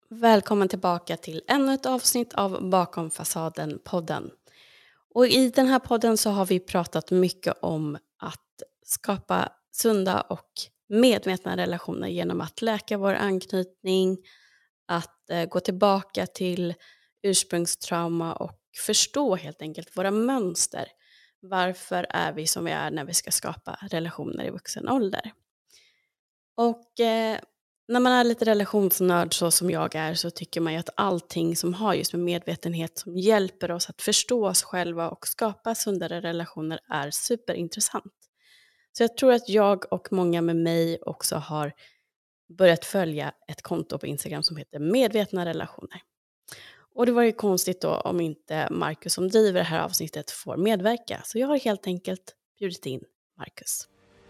Välkommen tillbaka till ännu ett avsnitt av Bakom fasaden-podden. Och i den här podden så har vi pratat mycket om att skapa sunda och medvetna relationer genom att läka vår anknytning, att gå tillbaka till ursprungstrauma och förstå helt enkelt våra mönster. Varför är vi som vi är när vi ska skapa relationer i vuxen ålder? Och när man är lite relationsnörd så som jag är så tycker man ju att allting som har just med medvetenhet som hjälper oss att förstå oss själva och skapa sundare relationer är superintressant. Så jag tror att jag och många med mig också har börjat följa ett konto på Instagram som heter Medvetna relationer. Och det var ju konstigt då om inte Marcus som driver det här avsnittet får medverka. Så jag har helt enkelt bjudit in Marcus.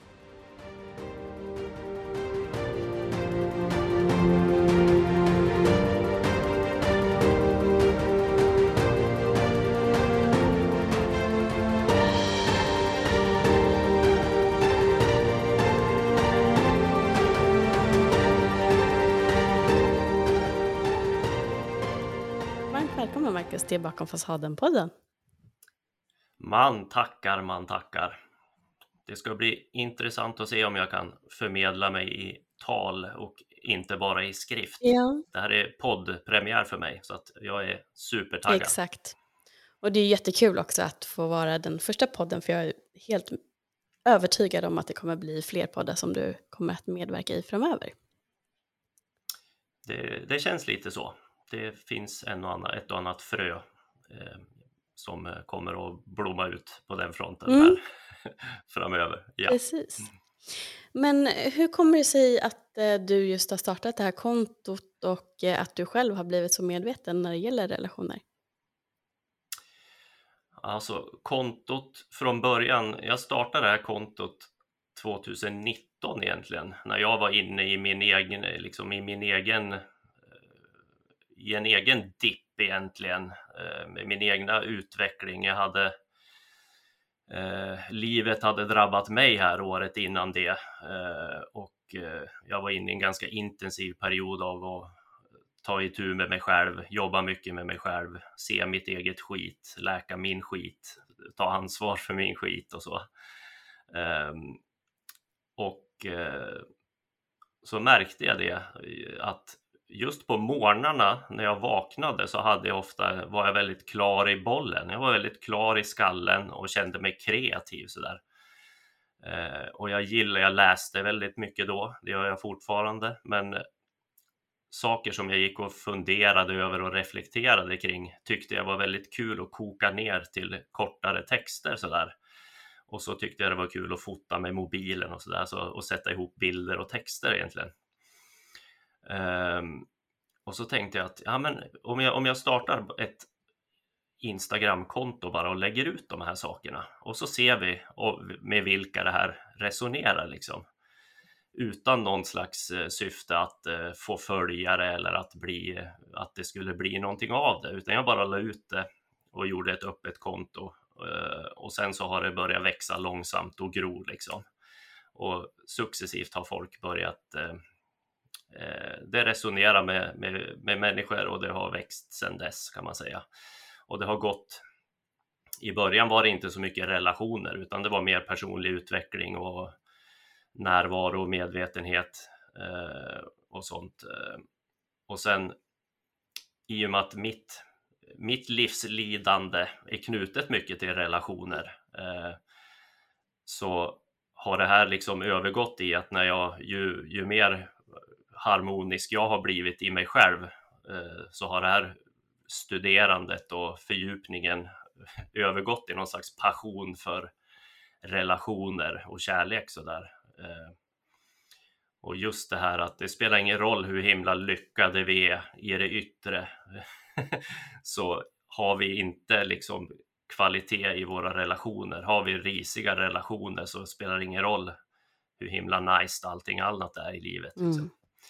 Varmt välkommen Marcus till Bakom fasaden-podden. Man tackar. Det ska bli intressant att se om jag kan förmedla mig i tal och inte bara i skrift. Ja. Det här är poddpremiär för mig så att jag är supertaggad. Exakt. Och det är jättekul också att få vara den första podden, för jag är helt övertygad om att det kommer bli fler poddar som du kommer att medverka i framöver. Det känns lite så. Det finns ett och annat frö som kommer att blomma ut på den fronten här framöver. Ja. Precis. Men hur kommer det sig att du just har startat det här kontot och att du själv har blivit så medveten när det gäller relationer? Alltså kontot från början, jag startade det här kontot 2019 egentligen, när jag var inne i i en egen dipp egentligen, med min egna utveckling. Livet hade drabbat mig här året innan det, och jag var inne i en ganska intensiv period av att ta itu med mig själv, jobba mycket med mig själv, se mitt eget skit, läka min skit, ta ansvar för min skit och så. Så märkte jag det, att just på morgnarna när jag vaknade så var jag väldigt klar i bollen. Jag var väldigt klar i skallen och kände mig kreativ sådär. Och jag läste väldigt mycket då, det gör jag fortfarande, men saker som jag gick och funderade över och reflekterade kring tyckte jag var väldigt kul att koka ner till kortare texter sådär. Och så tyckte jag det var kul att fota med mobilen och sådär, och sätta ihop bilder och texter egentligen. Och så tänkte jag att om jag startar ett Instagram-konto bara och lägger ut de här sakerna, och så ser vi med vilka det här resonerar liksom. Utan någon slags syfte att få följare eller att det skulle bli någonting av det, utan jag bara la ut det och gjorde ett öppet konto, och sen så har det börjat växa långsamt och gro liksom. Och successivt har folk börjat det resonerar med människor, och det har växt sedan dess kan man säga. Och det har gått, i början var det inte så mycket relationer, utan det var mer personlig utveckling och närvaro och medvetenhet och sånt. Och sen i och med att mitt livslidande är knutet mycket till relationer, så har det här liksom övergått i att när jag ju mer harmonisk jag har blivit i mig själv, så har det här studerandet och fördjupningen övergått i någon slags passion för relationer och kärlek sådär. Och just det här att det spelar ingen roll hur himla lyckade vi är i det yttre så har vi inte liksom kvalitet i våra relationer. Har vi risiga relationer så spelar det ingen roll hur himla nice allting annat är i livet liksom.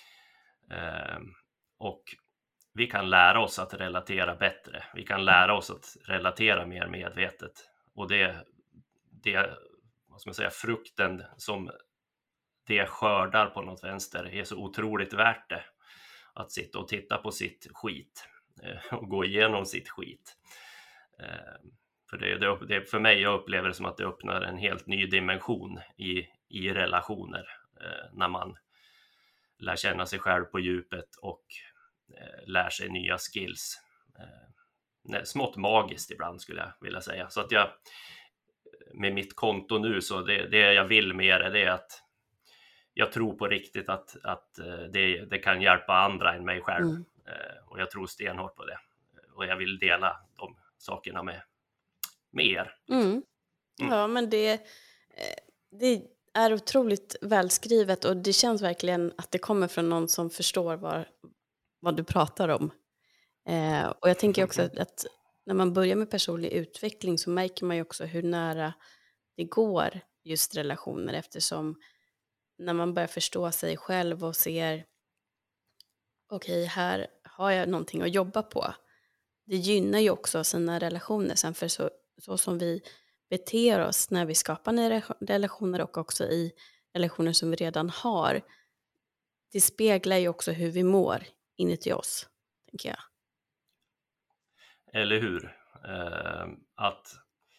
Och vi kan lära oss att relatera bättre. Vi kan lära oss att relatera mer medvetet. Och det vad ska man säga, frukten som det skördar på något vänster är så otroligt värt det. att sitta och titta på sitt skit och gå igenom sitt skit. För det för mig, jag upplever det som att det öppnar en helt ny dimension i relationer när man lär känna sig själv på djupet och lär sig nya skills. Smått magiskt ibland skulle jag vilja säga. Så att jag med mitt konto nu, så det jag vill mer är det att jag tror på riktigt att det kan hjälpa andra än mig själv. Och jag tror stenhårt på det. Och jag vill dela de sakerna med er. Ja, men det är otroligt välskrivet och det känns verkligen att det kommer från någon som förstår vad du pratar om. Och jag tänker också att när man börjar med personlig utveckling så märker man ju också hur nära det går just relationer, eftersom när man börjar förstå sig själv och ser okej, här har jag någonting att jobba på. Det gynnar ju också sina relationer sen, för så som vi beter oss när vi skapar nya relationer och också i relationer som vi redan har. Det speglar ju också hur vi mår inuti oss, tänker jag. Eller hur? Att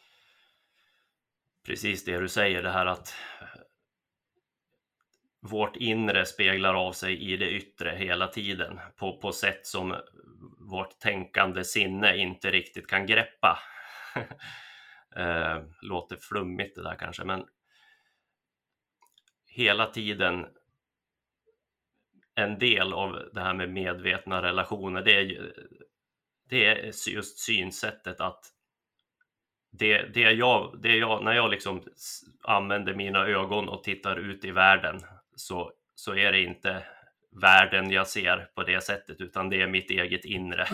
precis det du säger, det här att vårt inre speglar av sig i det yttre hela tiden på sätt som vårt tänkande sinne inte riktigt kan greppa. Låter flummigt det där kanske, men hela tiden en del av det här med medvetna relationer, det är just synsättet att när jag liksom använder mina ögon och tittar ut i världen, så är det inte världen jag ser på det sättet, utan det är mitt eget inre.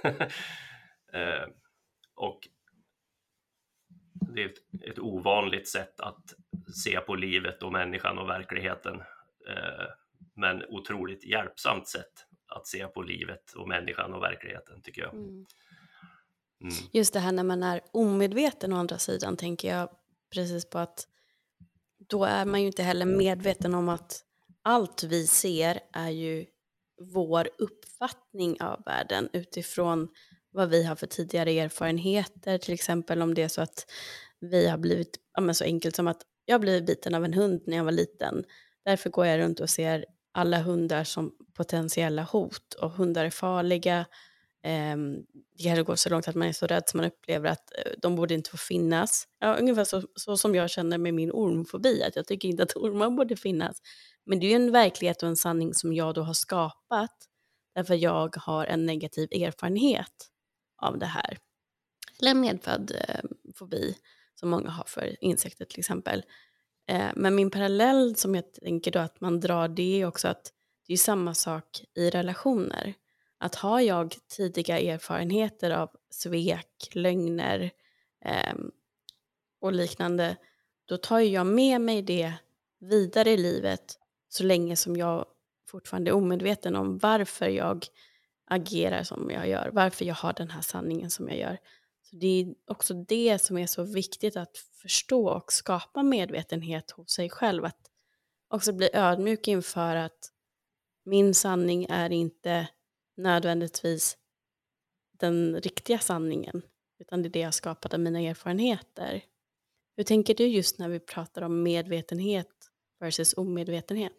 Och det är ett ovanligt sätt att se på livet och människan och verkligheten, men otroligt hjälpsamt sätt att se på livet och människan och verkligheten, tycker jag. Just det här när man är omedveten å andra sidan, tänker jag precis på att då är man ju inte heller medveten om att allt vi ser är ju vår uppfattning av världen utifrån vad vi har för tidigare erfarenheter. Till exempel om det är så att vi har blivit, så enkelt som att jag blev biten av en hund när jag var liten. Därför går jag runt och ser alla hundar som potentiella hot, och hundar är farliga. Det kanske går så långt att man är så rädd som man upplever att de borde inte få finnas. Ja, ungefär så som jag känner med min ormfobi, att jag tycker inte att ormar borde finnas. Men det är ju en verklighet och en sanning som jag då har skapat därför jag har en negativ erfarenhet av det här. Eller en medfödd fobi som många har för insekter till exempel. Men min parallell som jag tänker då att man drar, det är också att det är samma sak i relationer. Att har jag tidiga erfarenheter av svek, lögner och liknande, då tar jag med mig det vidare i livet så länge som jag fortfarande är omedveten om varför jag agerar som jag gör, varför jag har den här sanningen som jag gör. Så det är också det som är så viktigt att förstå och skapa medvetenhet hos sig själv, att också bli ödmjuk inför att min sanning är inte nödvändigtvis den riktiga sanningen, utan det är det jag skapat av mina erfarenheter. Hur tänker du just när vi pratar om medvetenhet versus omedvetenhet?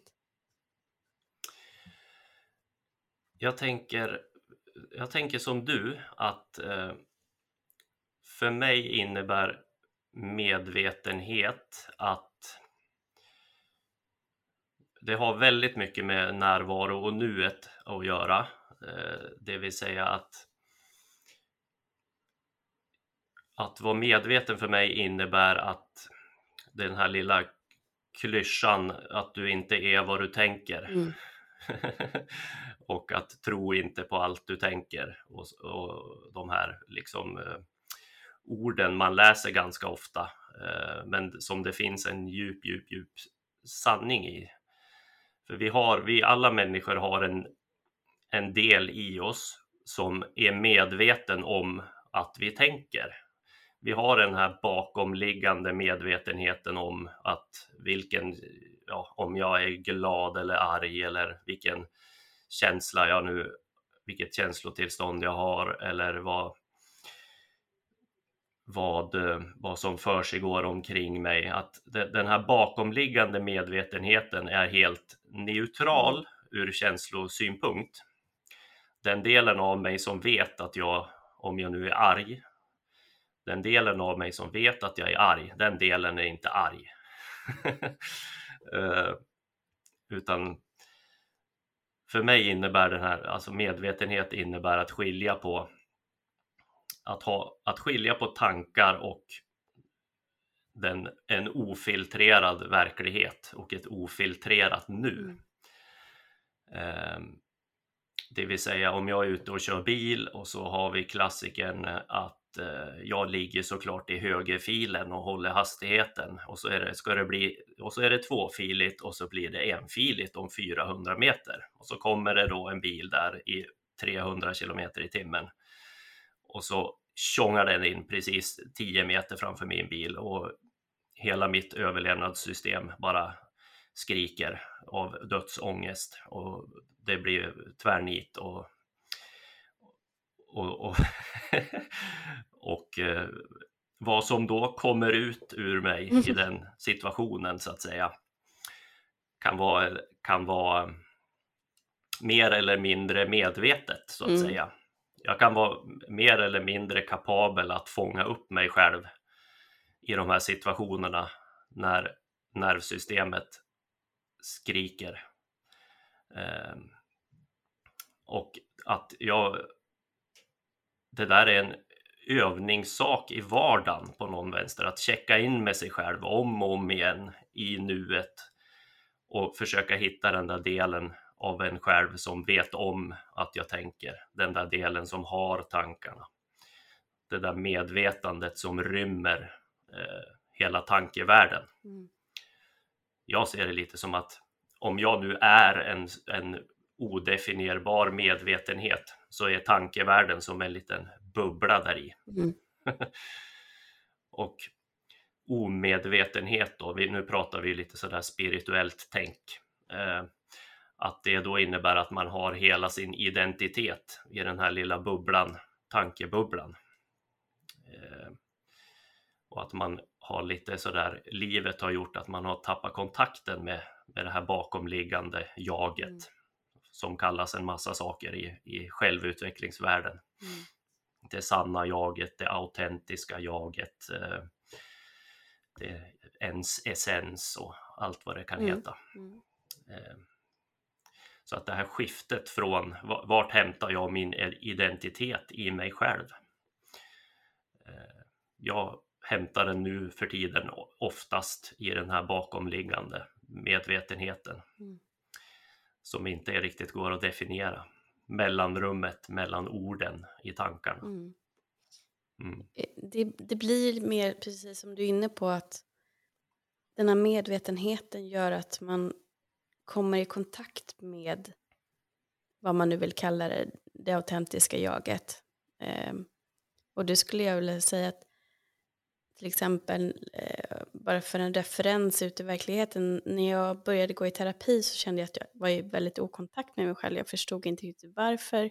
Jag tänker som du, att för mig innebär medvetenhet att det har väldigt mycket med närvaro och nuet att göra. Det vill säga att vara medveten för mig innebär att den här lilla klyschan att du inte är vad du tänker. Och att tro inte på allt du tänker. Och de här liksom orden man läser ganska ofta. Men som det finns en djup sanning i. För vi alla människor har en del i oss som är medveten om att vi tänker. Vi har den här bakomliggande medvetenheten om att om jag är glad eller arg eller vilken känsla jag nu, vilket känslotillstånd jag har, eller vad som försiggår omkring mig. Att den här bakomliggande medvetenheten är helt neutral ur känslosynpunkt. Den delen av mig som vet att om jag nu är arg, den delen av mig som vet att jag är arg, den delen är inte arg. Utan för mig innebär den här, alltså medvetenhet innebär att skilja på tankar och en ofiltrerad verklighet och ett ofiltrerat nu. Det vill säga, om jag är ute och kör bil och så har vi klassikern att jag ligger såklart i högerfilen och håller hastigheten, och så är det tvåfiligt och så blir det enfiligt om 400 meter, och så kommer det då en bil där i 300 kilometer i timmen och så tjongar den in precis 10 meter framför min bil, och hela mitt överlevnadssystem bara skriker av dödsångest, och det blir tvärnit och vad som då kommer ut ur mig i den situationen, så att säga, kan vara mer eller mindre medvetet, så att säga. Jag kan vara mer eller mindre kapabel att fånga upp mig själv i de här situationerna när nervsystemet skriker. Och att det där är en övningssak i vardagen på någon vänster, att checka in med sig själv om och om igen i nuet och försöka hitta den där delen av en själv som vet om att jag tänker, den där delen som har tankarna, det där medvetandet som rymmer hela tankevärlden. Jag ser det lite som att om jag nu är en odefinierbar medvetenhet, så är tankevärlden som en liten bubbla där i. Och omedvetenhet då, nu pratar vi lite sådär spirituellt tänk, att det då innebär att man har hela sin identitet i den här lilla bubblan, tankebubblan, och att man har lite sådär, livet har gjort att man har tappat kontakten med det här bakomliggande jaget, som kallas en massa saker i självutvecklingsvärlden. Det sanna jaget, det autentiska jaget, det ens essens och allt vad det kan heta. Så att det här skiftet från vart hämtar jag min identitet i mig själv? Jag hämtar den nu för tiden oftast i den här bakomliggande medvetenheten, som inte riktigt går att definiera. Mellanrummet mellan orden i tankarna. Det blir mer precis som du är inne på, att den här medvetenheten gör att man kommer i kontakt med vad man nu vill kalla det autentiska jaget. Och det skulle jag vilja säga att till exempel, bara för en referens ut i verkligheten, när jag började gå i terapi så kände jag att jag var i väldigt okontakt med mig själv. Jag förstod inte riktigt varför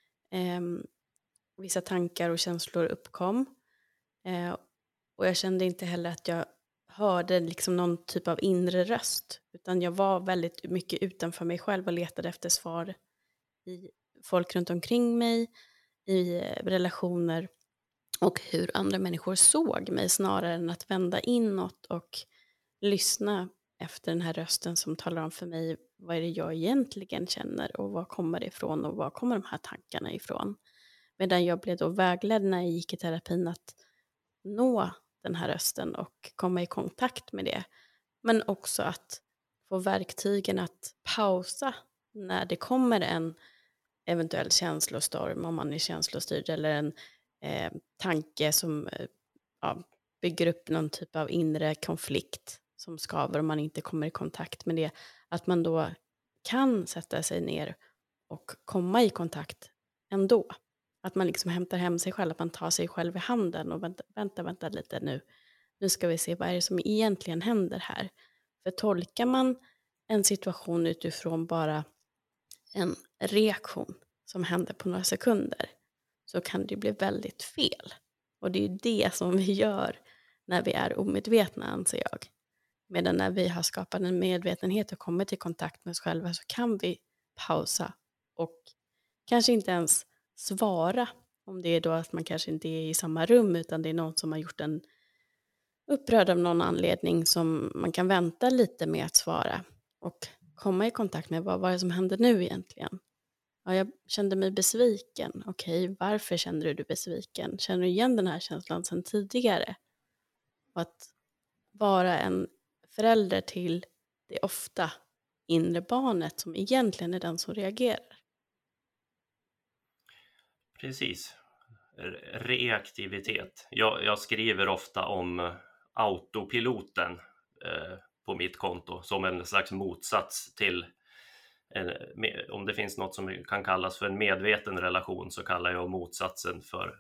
vissa tankar och känslor uppkom. Och jag kände inte heller att jag hörde liksom någon typ av inre röst, utan jag var väldigt mycket utanför mig själv och letade efter svar i folk runt omkring mig, i relationer och hur andra människor såg mig, snarare än att vända inåt och lyssna efter den här rösten som talar om för mig vad är det jag egentligen känner och var kommer det ifrån och var kommer de här tankarna ifrån. Medan jag blev då vägledd när jag gick i terapin att nå den här rösten och komma i kontakt med det. Men också att få verktygen att pausa när det kommer en eventuell känslostorm, om man är känslostyrd, eller en tanke som bygger upp någon typ av inre konflikt som skaver om man inte kommer i kontakt med det. Att man då kan sätta sig ner och komma i kontakt ändå. Att man liksom hämtar hem sig själv, att man tar sig själv i handen och vänta lite nu. Nu ska vi se vad är det som egentligen händer här. För tolkar man en situation utifrån bara en reaktion som händer på några sekunder, så kan det bli väldigt fel. Och det är ju det som vi gör när vi är omedvetna, anser jag. Medan när vi har skapat en medvetenhet och kommit i kontakt med oss själva, så kan vi pausa och kanske inte ens svara. Om det är då att man kanske inte är i samma rum, utan det är någon som har gjort en upprörd av någon anledning, som man kan vänta lite med att svara och komma i kontakt med vad var det som hände nu egentligen. Ja, jag kände mig besviken. Okej, varför kände du dig besviken? Känner du igen den här känslan sedan tidigare? Och att vara en förälder till det ofta inre barnet, som egentligen är den som reagerar. Precis. Reaktivitet. Jag skriver ofta om autopiloten på mitt konto som en slags motsats till om det finns något som kan kallas för en medveten relation, så kallar jag motsatsen för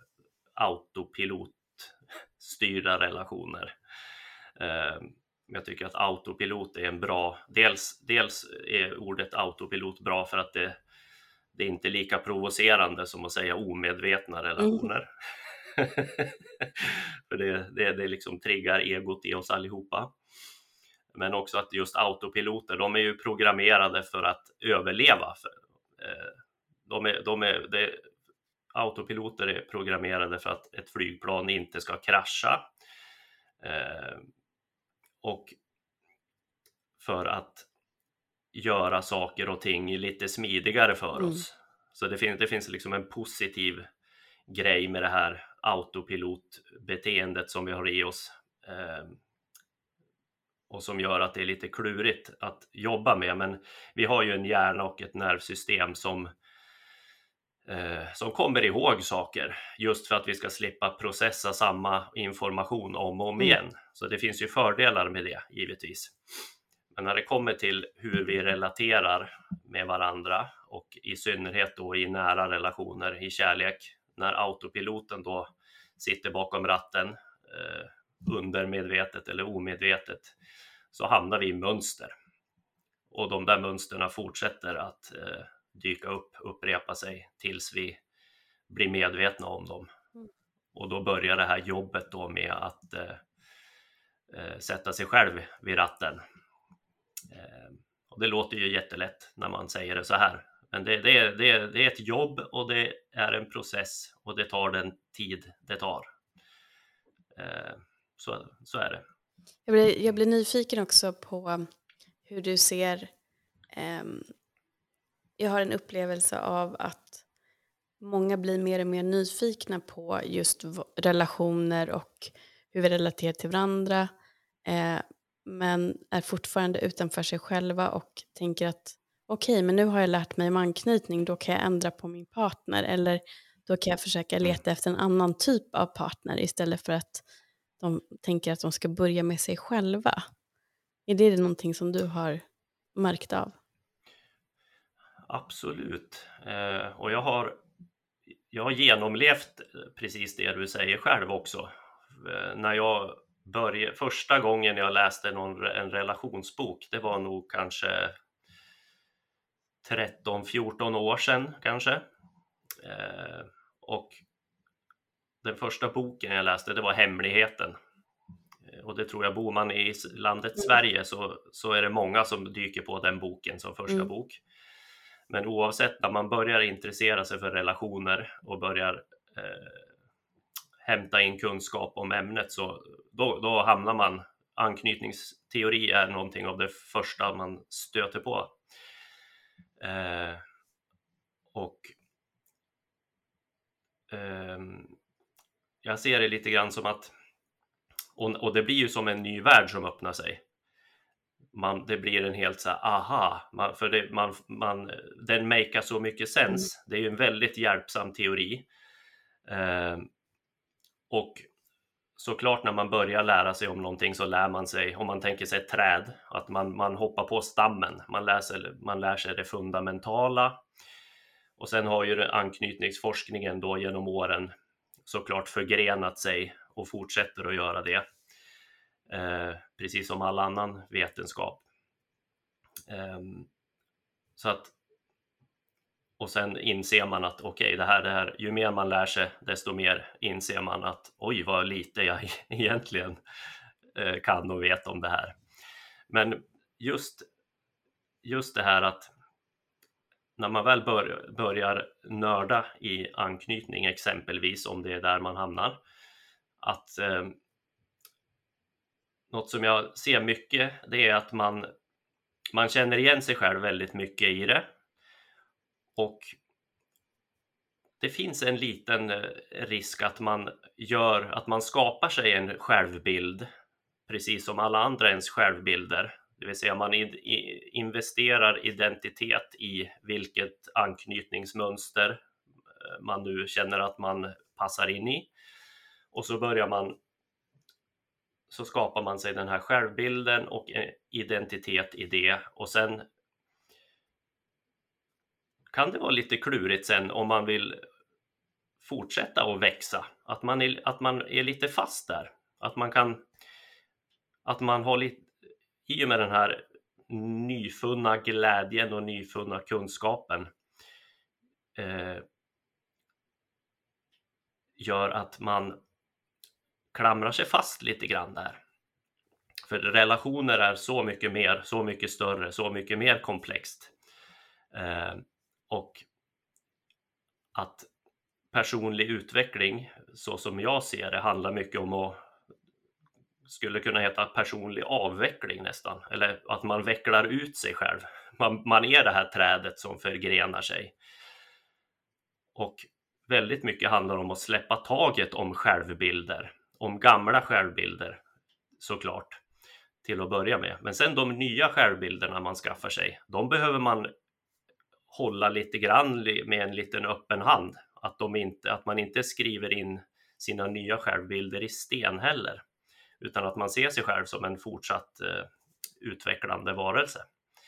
autopilotstyrda relationer. Jag tycker att autopilot är en bra, dels är ordet autopilot bra för att det är inte lika provocerande som att säga omedvetna relationer. För det liksom triggar egot i oss allihopa. Men också att just autopiloter, de är ju programmerade för att överleva. Autopiloter är programmerade för att ett flygplan inte ska krascha. Och för att göra saker och ting lite smidigare för oss. Så det finns liksom en positiv grej med det här autopilotbeteendet som vi har i oss. Och som gör att det är lite klurigt att jobba med. Men vi har ju en hjärna och ett nervsystem som kommer ihåg saker, just för att vi ska slippa processa samma information om och om igen. Så det finns ju fördelar med det, givetvis. Men när det kommer till hur vi relaterar med varandra, och i synnerhet då i nära relationer, i kärlek, när autopiloten då sitter bakom ratten, undermedvetet eller omedvetet, så hamnar vi i mönster. Och de där mönsterna fortsätter att dyka upp, upprepa sig tills vi blir medvetna om dem. Och då börjar det här jobbet då med att sätta sig själv vid ratten. Och det låter ju jättelätt när man säger det så här. Men det är ett jobb, och det är en process, och det tar den tid det tar. Så är det. Jag blir nyfiken också på hur du ser. Jag har en upplevelse av att många blir mer och mer nyfikna på just relationer och hur vi relaterar till varandra. Men är fortfarande utanför sig själva och tänker att okej, men nu har jag lärt mig om anknytning, då kan jag ändra på min partner, eller då kan jag försöka leta efter en annan typ av partner, istället för att de tänker att de ska börja med sig själva. Är det någonting som du har märkt av? Absolut. Och jag har genomlevt precis det du säger själv också. När jag första gången jag läste en relationsbok, det var nog kanske 13-14 år sedan kanske. Och den första boken jag läste, det var Hemligheten. Och det tror jag, bor man i landet Sverige så är det många som dyker på den boken som första bok. Men oavsett, när man börjar intressera sig för relationer och börjar hämta in kunskap om ämnet, så då hamnar man, anknytningsteori är någonting av det första man stöter på. Jag ser det lite grann som att, och det blir ju som en ny värld som öppnar sig. Det blir en helt så här, aha, den makar så mycket sens. Det är ju en väldigt hjälpsam teori. Och såklart, när man börjar lära sig om någonting, så lär man sig, om man tänker sig ett träd, att man hoppar på stammen. Man lär sig det fundamentala. Och sen har ju anknytningsforskningen då genom åren såklart förgrenat sig och fortsätter att göra det. Precis som all annan vetenskap. Så att Och sen inser man att okej, det här, ju mer man lär sig, desto mer inser man att oj, vad lite jag egentligen kan och vet om det här. Men just det här att när man väl börjar nörda i anknytning, exempelvis om det är där man hamnar, att något som jag ser mycket, det är att man känner igen sig själv väldigt mycket i det. Och det finns en liten risk att man skapar sig en självbild, precis som alla andra ens självbilder. Det vill säga man investerar identitet i vilket anknytningsmönster man nu känner att man passar in i. Och så skapar man sig den här självbilden och identitet i det. Och sen kan det vara lite klurigt sen om man vill fortsätta att växa. Att man är lite fast där. Att man har lite, i och med den här nyfunna glädjen och nyfunna kunskapen, gör att man klamrar sig fast lite grann där. För relationer är så mycket mer, så mycket större, så mycket mer komplext. Och att personlig utveckling, så som jag ser det, handlar mycket om att, skulle kunna heta personlig avveckling nästan. Eller att man vecklar ut sig själv. Man är det här trädet som förgrenar sig. Och väldigt mycket handlar om att släppa taget om självbilder. Om gamla självbilder, såklart, till att börja med. Men sen de nya självbilderna man skaffar sig, de behöver man hålla lite grann med en liten öppen hand. Att man inte skriver in sina nya självbilder i sten heller. Utan att man ser sig själv som en fortsatt utvecklande varelse.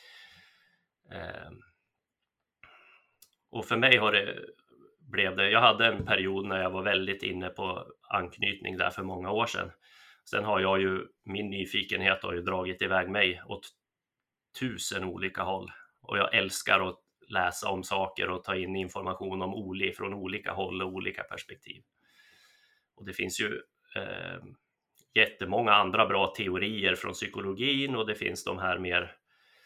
Och för mig jag hade en period när jag var väldigt inne på anknytning där för många år sedan. Sen har min nyfikenhet har ju dragit iväg mig åt 1000 olika håll. Och jag älskar att läsa om saker och ta in information om från olika håll och olika perspektiv. Och det finns ju jättemånga andra bra teorier från psykologin, och det finns de här mer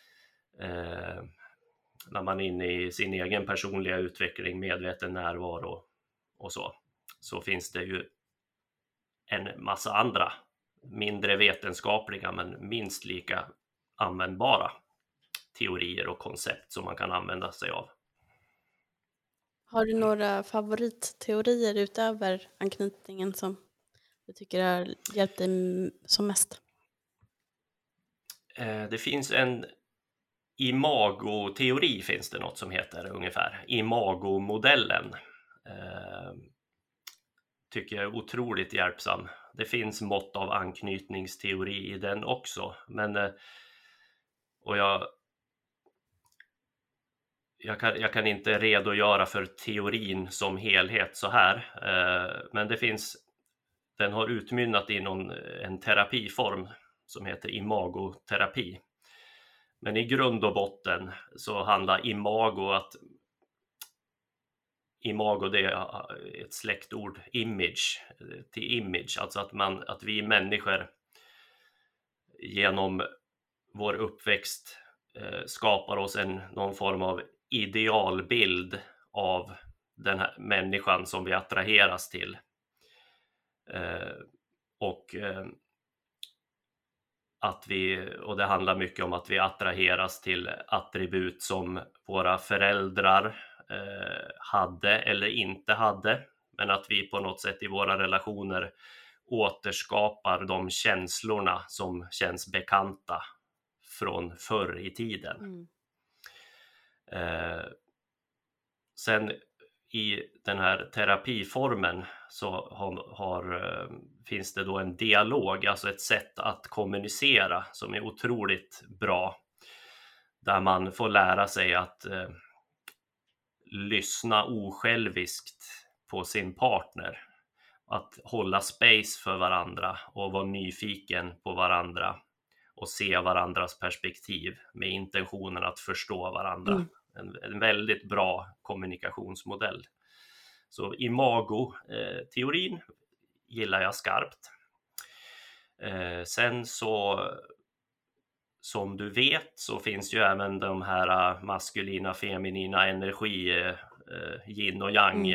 när man är inne i sin egen personliga utveckling, medveten närvaro och så finns det ju en massa andra mindre vetenskapliga men minst lika användbara teorier och koncept som man kan använda sig av. Har du några favoritteorier utöver anknytningen som du tycker har hjälpt dig som mest? Det finns en imagoteori, finns det något som heter ungefär. Imagomodellen tycker jag är otroligt hjälpsam. Det finns mått av anknytningsteori i den också. Och jag kan inte redogöra för teorin som helhet så här. Men den har utmynnat i en terapiform som heter imagoterapi. Men i grund och botten så handlar imago, det är ett släktord, image, alltså att vi människor genom vår uppväxt skapar oss någon form av idealbild av den här människan som vi attraheras till. Och det handlar mycket om att vi attraheras till attribut som våra föräldrar hade eller inte hade, men att vi på något sätt i våra relationer återskapar de känslorna som känns bekanta från förr i tiden. Sen i den här terapiformen så finns det då en dialog, alltså ett sätt att kommunicera som är otroligt bra, där man får lära sig att lyssna osjälviskt på sin partner, att hålla space för varandra och vara nyfiken på varandra och se varandras perspektiv med intentionen att förstå varandra en väldigt bra kommunikationsmodell. Så imago-teorin gillar jag skarpt. Sen så, som du vet, så finns ju även de här maskulina, feminina energi, yin och yang.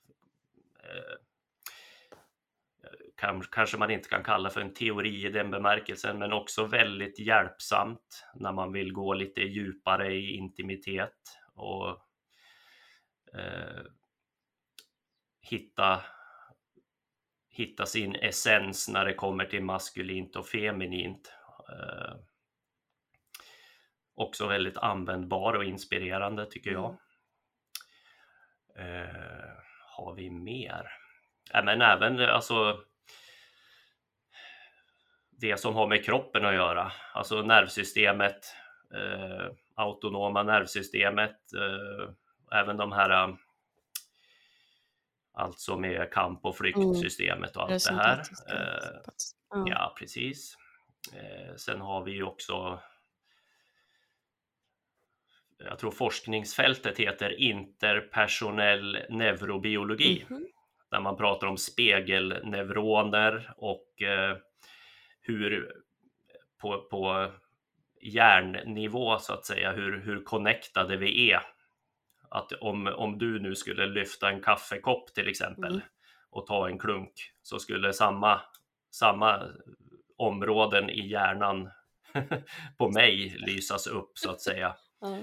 Kanske man inte kan kalla för en teori i den bemärkelsen, men också väldigt hjälpsamt när man vill gå lite djupare i intimitet och hitta sin essens när det kommer till maskulint och feminint. Också väldigt användbar och inspirerande tycker jag. Har vi mer? Men även alltså det som har med kroppen att göra, alltså nervsystemet, autonoma nervsystemet, även de här alltså med kamp- och flyktsystemet och allt det här. Ja, precis. Sen har vi ju också, jag tror forskningsfältet heter interpersonell neurobiologi, där man pratar om spegelneuroner och hur på hjärnnivå så att säga, hur connectade vi är. Att om du nu skulle lyfta en kaffekopp till exempel och ta en klunk, så skulle samma områden i hjärnan på mig lysas upp så att säga.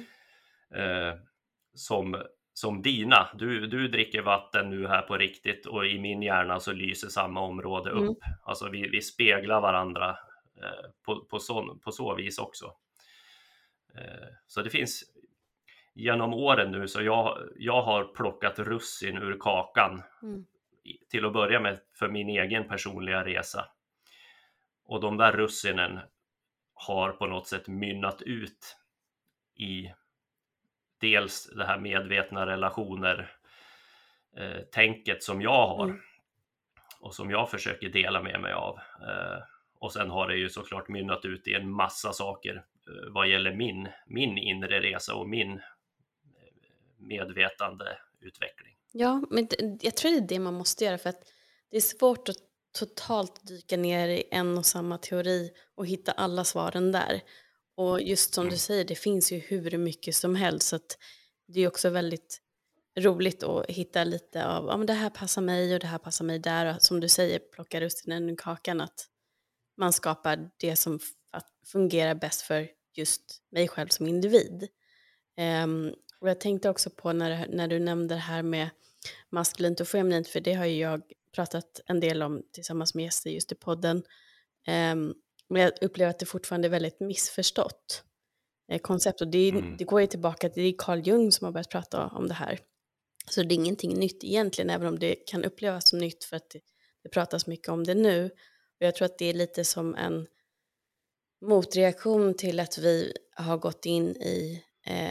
Som dina. Du dricker vatten nu här på riktigt, och i min hjärna så lyser samma område upp. Alltså vi speglar varandra på så vis också. Så det finns genom åren nu, så jag har plockat russin ur kakan till att börja med för min egen personliga resa. Och de där russinen har på något sätt mynnat ut i dels det här medvetna relationer tänket som jag har och som jag försöker dela med mig av. Och sen har det ju såklart mynnat ut i en massa saker vad gäller min inre resa och min medvetande utveckling. Ja, men jag tror det är det man måste göra, för att det är svårt att totalt dyka ner i en och samma teori och hitta alla svaren där. Och just som du säger, det finns ju hur mycket som helst, så att det är också väldigt roligt att hitta lite av, ja men det här passar mig och det här passar mig där, och som du säger, plocka russinen ur kakan, att man skapar det som fungerar bäst för just mig själv som individ. Och jag tänkte också på när du nämnde det här med maskulint och feminint, för det har ju jag pratat en del om tillsammans med gäster just i podden. Men jag upplever att det fortfarande är väldigt missförstått koncept, och det går ju tillbaka till, det är Carl Jung som har börjat prata om det här. Så det är ingenting nytt egentligen, även om det kan upplevas som nytt för att det pratas mycket om det nu. Och jag tror att det är lite som en motreaktion till att vi har gått in i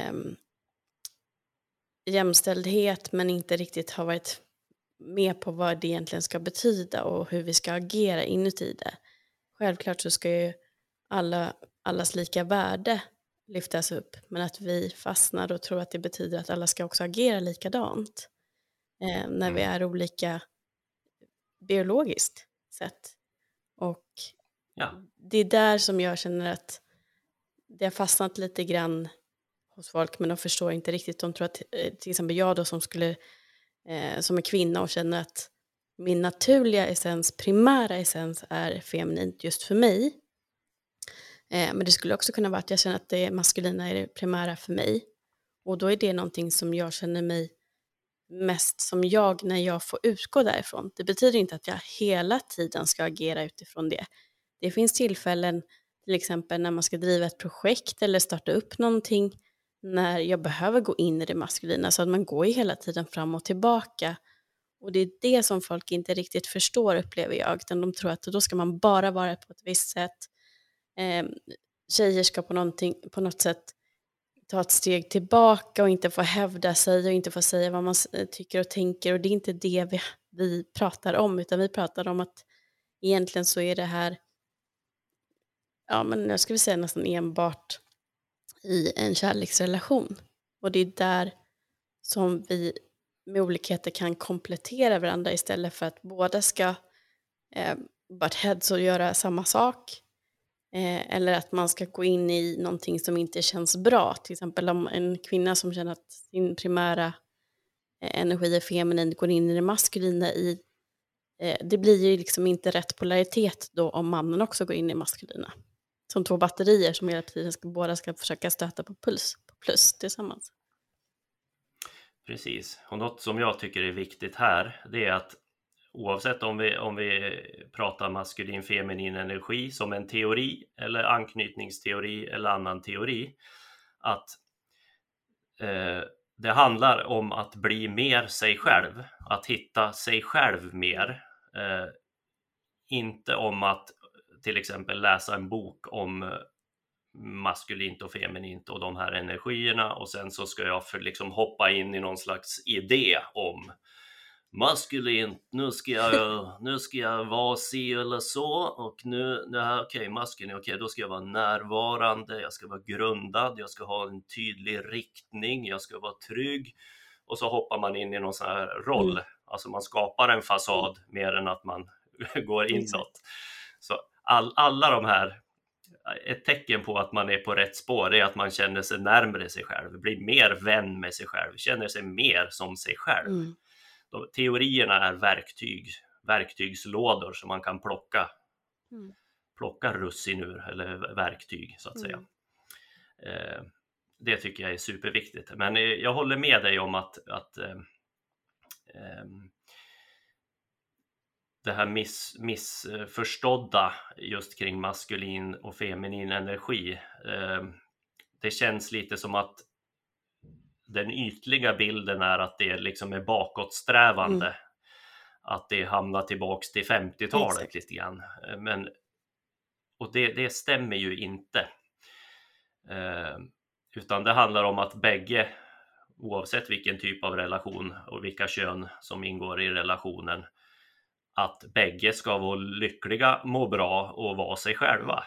jämställdhet, men inte riktigt har varit med på vad det egentligen ska betyda och hur vi ska agera inuti det. Självklart så ska ju allas lika värde lyftas upp, men att vi fastnar och tror att det betyder att alla ska också agera likadant när vi är olika biologiskt sett. Och det är där som jag känner att det har fastnat lite grann hos folk, men de förstår inte riktigt. De tror att till exempel jag då som är kvinna och känner att min naturliga essens, primära essens är feminint just för mig. Men det skulle också kunna vara att jag känner att det maskulina är det primära för mig. Och då är det någonting som jag känner mig mest som jag när jag får utgå därifrån. Det betyder inte att jag hela tiden ska agera utifrån det. Det finns tillfällen, till exempel när man ska driva ett projekt eller starta upp någonting, när jag behöver gå in i det maskulina, så att man går ju hela tiden fram och tillbaka. Och det är det som folk inte riktigt förstår, upplever jag. Utan de tror att då ska man bara vara på ett visst sätt. Tjejer ska på något sätt ta ett steg tillbaka och inte få hävda sig och inte få säga vad man tycker och tänker. Och det är inte det vi pratar om, utan vi pratar om att egentligen så är det här, ja men jag skulle säga nästan enbart i en kärleksrelation. Och det är där som vi med olikheter kan komplettera varandra istället för att båda ska butt heads och göra samma sak. Eller att man ska gå in i någonting som inte känns bra. Till exempel om en kvinna som känner att sin primära energi är feminin går in i det maskulina i det blir ju liksom inte rätt polaritet då om mannen också går in i maskulina. Som två batterier som hela tiden båda ska försöka stöta på plus tillsammans. Precis, och något som jag tycker är viktigt här, det är att oavsett om vi pratar maskulin feminin energi som en teori eller anknytningsteori eller annan teori, att det handlar om att bli mer sig själv, att hitta sig själv mer, inte om att till exempel läsa en bok om maskulint och feminint och de här energierna och sen så ska jag liksom hoppa in i någon slags idé om maskulint, nu ska jag vara si eller så, och okej, maskulin, okej, då ska jag vara närvarande, jag ska vara grundad, jag ska ha en tydlig riktning, jag ska vara trygg, och så hoppar man in i någon sån här roll. Alltså man skapar en fasad mer än att man går inåt. Så alla de här, ett tecken på att man är på rätt spår är att man känner sig närmare sig själv, blir mer vän med sig själv, känner sig mer som sig själv. Teorierna är verktygslådor som man kan plocka russin ur, eller verktyg så att säga. Det tycker jag är superviktigt. Men jag håller med dig om att det här missförstådda just kring maskulin och feminin energi, det känns lite som att den ytliga bilden är att det liksom är bakåtsträvande, att det hamnar tillbaks till 50-talet lite grann. Och det stämmer ju inte. Utan det handlar om att bägge, oavsett vilken typ av relation och vilka kön som ingår i relationen, att bägge ska vara lyckliga, må bra och vara sig själva.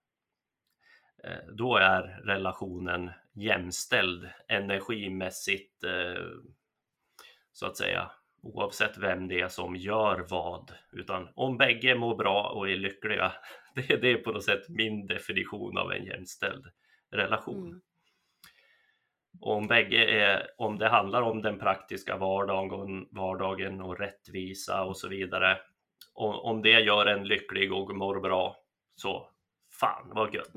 Då är relationen jämställd energimässigt, så att säga, oavsett vem det är som gör vad. Utan om bägge mår bra och är lyckliga, det är på något sätt min definition av en jämställd relation. Och om det handlar om den praktiska vardagen och rättvisa och så vidare, och om det gör en lycklig och mår bra, så fan vad gött.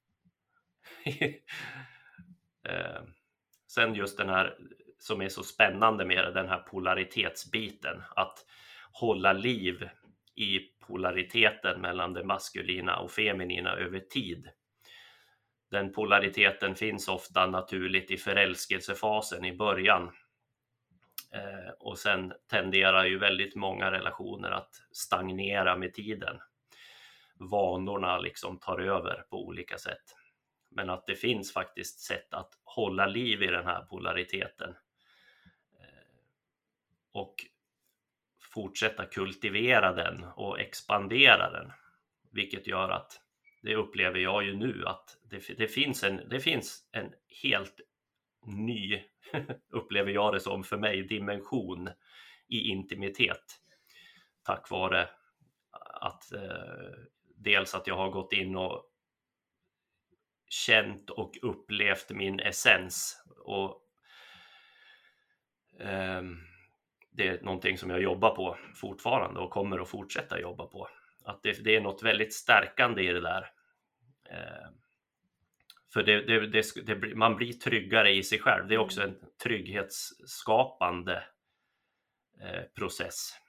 Sen just den här som är så spännande med den här polaritetsbiten, att hålla liv i polariteten mellan det maskulina och feminina över tid. Den polariteten finns ofta naturligt i förälskelsefasen i början, och sen tenderar ju väldigt många relationer att stagnera med tiden. Vanorna liksom tar över på olika sätt. Men att det finns faktiskt sätt att hålla liv i den här polariteten och fortsätta kultivera den och expandera den. Vilket gör att, det upplever jag ju nu, att det finns en helt ny, upplever jag det som för mig, dimension i intimitet. Tack vare att dels att jag har gått in och känt och upplevt min essens, och det är någonting som jag jobbar på fortfarande och kommer att fortsätta jobba på. Att det är något väldigt stärkande i det där. För man blir tryggare i sig själv. Det är också en trygghetsskapande process.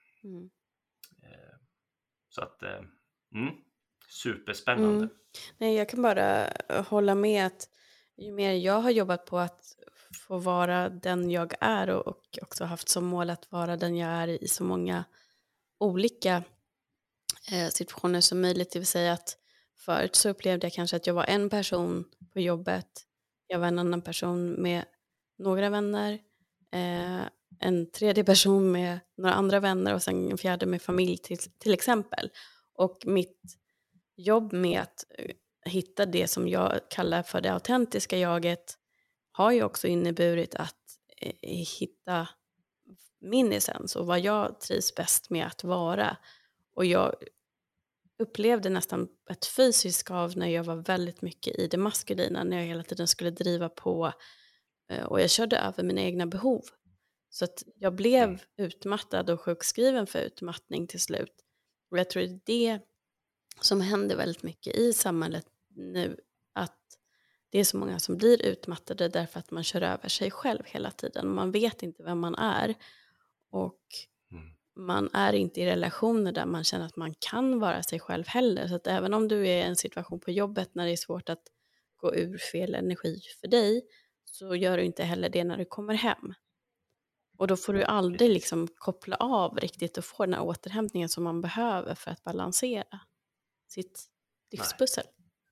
Så att superspännande. Nej, jag kan bara hålla med att ju mer jag har jobbat på att få vara den jag är och också haft som mål att vara den jag är i så många olika situationer som möjligt. Det vill säga att förut så upplevde jag kanske att jag var en person på jobbet. Jag var en annan person med några vänner. En tredje person med några andra vänner och sen en fjärde med familj till exempel. Och mitt jobb med att hitta det som jag kallar för det autentiska jaget har ju också inneburit att hitta min essens och vad jag trivs bäst med att vara. Och jag upplevde nästan ett fysiskt skav när jag var väldigt mycket i det maskulina, när jag hela tiden skulle driva på och jag körde över mina egna behov. Så att jag blev utmattad och sjukskriven för utmattning till slut. Och jag tror det är det som händer väldigt mycket i samhället nu, att det är så många som blir utmattade därför att man kör över sig själv hela tiden. Man vet inte vem man är och man är inte i relationer där man känner att man kan vara sig själv heller. Så att även om du är i en situation på jobbet när det är svårt att gå ur fel energi för dig, så gör du inte heller det när du kommer hem. Och då får du aldrig liksom koppla av riktigt och få den här återhämtningen som man behöver för att balansera sitt livspussel.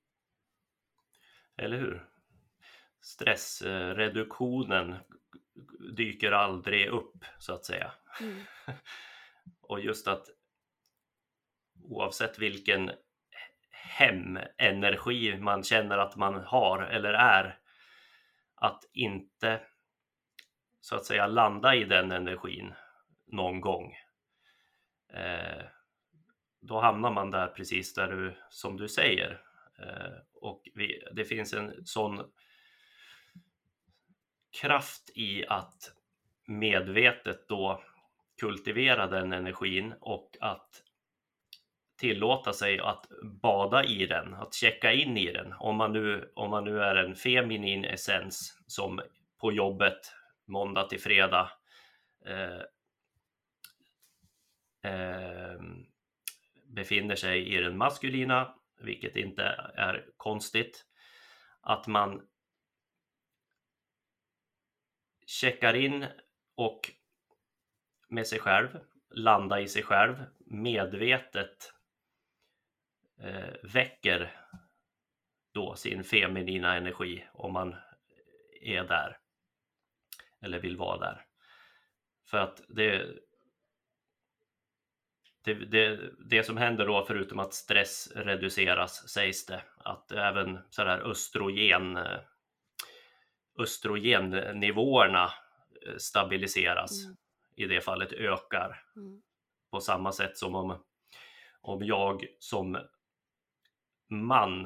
Eller hur? Stressreduktionen dyker aldrig upp, så att säga. Och just att oavsett vilken hemenergi man känner att man har eller är, att inte så att säga landa i den energin någon gång. Då hamnar man där precis där du, som du säger. Och det finns en sån kraft i att medvetet då kultivera den energin och att tillåta sig att bada i den, att checka in i den. Om man nu är en feminin essens som på jobbet måndag till fredag befinner sig i den maskulina, vilket inte är konstigt, att man checkar in och med sig själv, landa i sig själv, medvetet väcker då sin feminina energi om man är där eller vill vara där. För att det som händer då, förutom att stress reduceras, sägs det att även sådär östrogennivåerna stabiliseras, i det fallet ökar. På samma sätt som om jag som man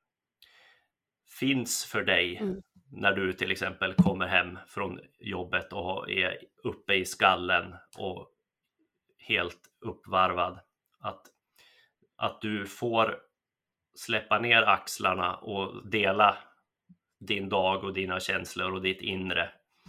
finns för dig när du till exempel kommer hem från jobbet och är uppe i skallen och helt uppvarvad, att du får släppa ner axlarna och dela din dag och dina känslor och ditt inre,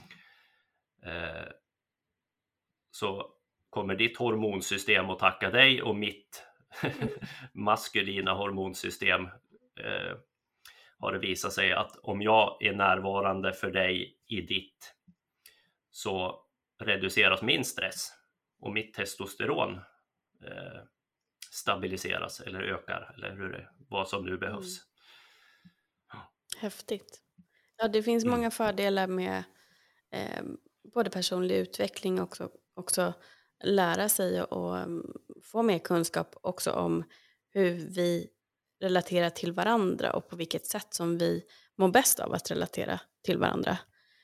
så kommer ditt hormonsystem att tacka dig, och mitt maskulina hormonsystem har det visat sig att om jag är närvarande för dig i ditt, så reduceras min stress och mitt testosteron stabiliseras eller ökar, eller vad som nu behövs. Häftigt. Ja, det finns många fördelar med både personlig utveckling och också lära sig och få mer kunskap också om hur vi relaterar till varandra och på vilket sätt som vi mår bäst av att relatera till varandra.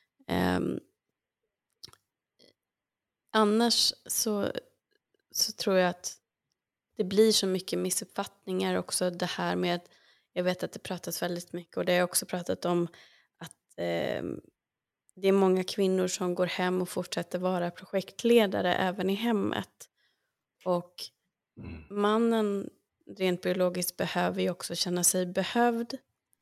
Annars så tror jag att det blir så mycket missuppfattningar också, det här med, jag vet att det pratas väldigt mycket, och det har jag också pratat om, att det är många kvinnor som går hem och fortsätter vara projektledare även i hemmet. Och mannen rent biologiskt behöver ju också känna sig behövd.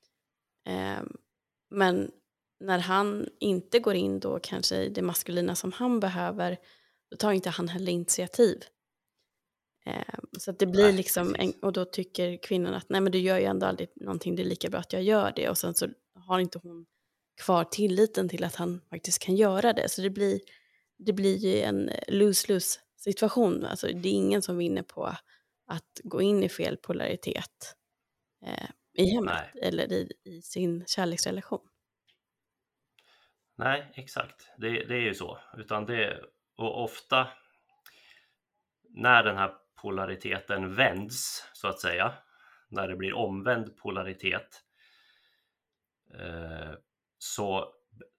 Men när han inte går in då kanske i det maskulina som han behöver, då tar inte han heller initiativ. Så att det blir liksom, och då tycker kvinnan att nej, men du gör ju ändå aldrig någonting, det är lika bra att jag gör det. Och sen så har inte hon kvar tilliten till att han faktiskt kan göra det. Så det blir ju en lose-lose situation. Alltså det är ingen som vinner på att gå in i fel polaritet i hemmet eller i sin kärleksrelation. Nej, exakt. Det är ju så. Utan och ofta när den här polariteten vänds, så att säga, när det blir omvänd polaritet, så